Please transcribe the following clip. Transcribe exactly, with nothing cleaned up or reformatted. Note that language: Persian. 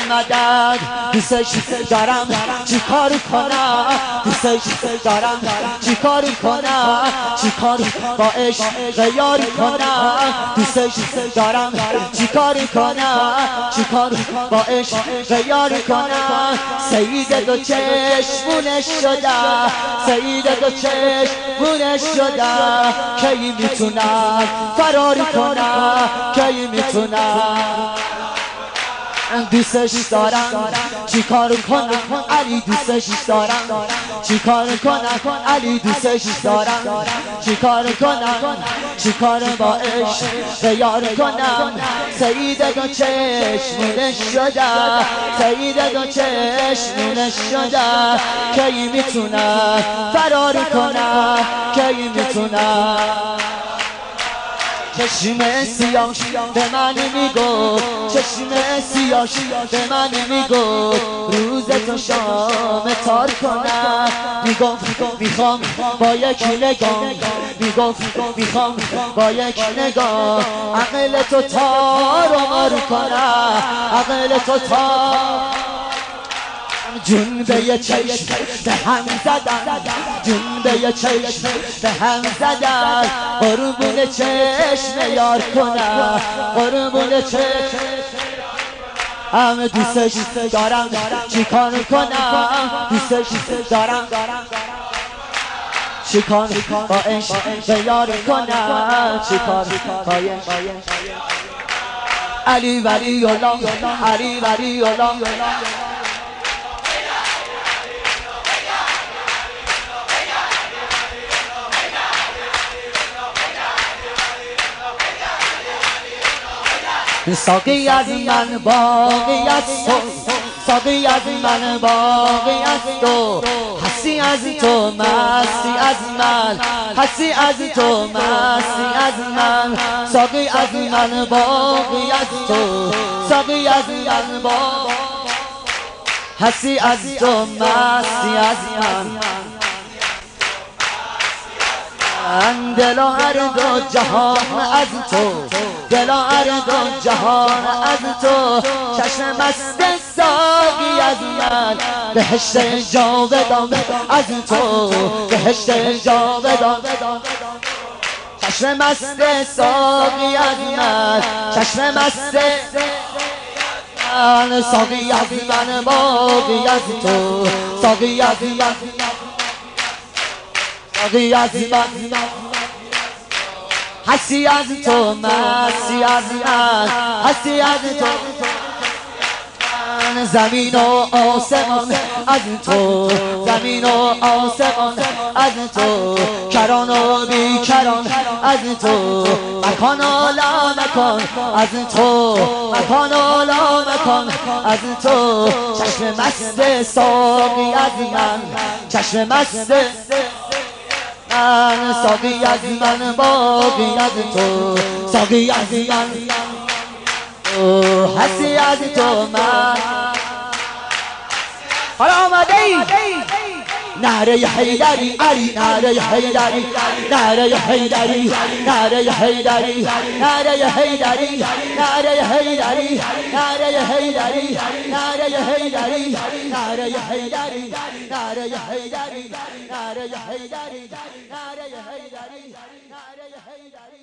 مدد دوستش دارم چیکار کنم دوستش دارم چیکار کنم چیکار با عشق یار کنم دوستش دارم چیکار کنم چیکار با عشق یار کنم سید دو چشمونش شدم سید دو چشمونش شدم کی میتونم فرار کنم کی میتونم دوستش دارم چیکار کنم علی دوستش دارم چیکار کنم علی دوستش دارم چیکار کنم چیکار با عشق یار کنم سید دو چشمونش شدم سید دو چشمونش شدم کی میتونم فرار کنم کی میتونم چشم سیاش به من میگو چشم سیاش به من میگو روز تو شام تار کنم میگفت میخوام با یک نگاه میگفت میخوام با یک نگاه عقل تو تار و مار کنم عقل تو تار جون به یه چشم به هم زدن جون به یه چشم به هم زدن قربون چشم یار کنم قربون چشم همه دوستش دارم چیکار کنم دوستش دارم چیکار با عشق یار کنم چیکار با علی ولی الله علی ولی الله ساقی از من باقی از تو ساقی از من باقی از تو هستی از تو مستی از من هستی از تو مستی از من ساقی از من باقی از تو ساقی از من باقی هستی از تو مستی از من من دل و هر دو جهان از تو دل و هر دو جهان از تو چشم مست ساقی از من بهشت جاودان از تو بهشت جاودان چشم مست ساقی از من چشم مست من ساقی از من باقی از تو ساقی از من ساقی از من هستی از تو مستی از من هستی از تو زمین و آسمان از تو زمین و آسمان از تو کران و بیکران از تو مکان و لامکان از تو مکان و لامکان از تو چشم مست ساقی از من چشم مست من ساقی از من باقی از تو ساقی از من هستی از تو من حالا آمده ای نعره حیدری علی نعره حیدری نعره حیدری نعره حیدری نعره حیدری نعره حیدری نعره حیدری نعره حیدری نعره حیدری نعره حیدری نعره حیدری نعره حیدری نعره حیدری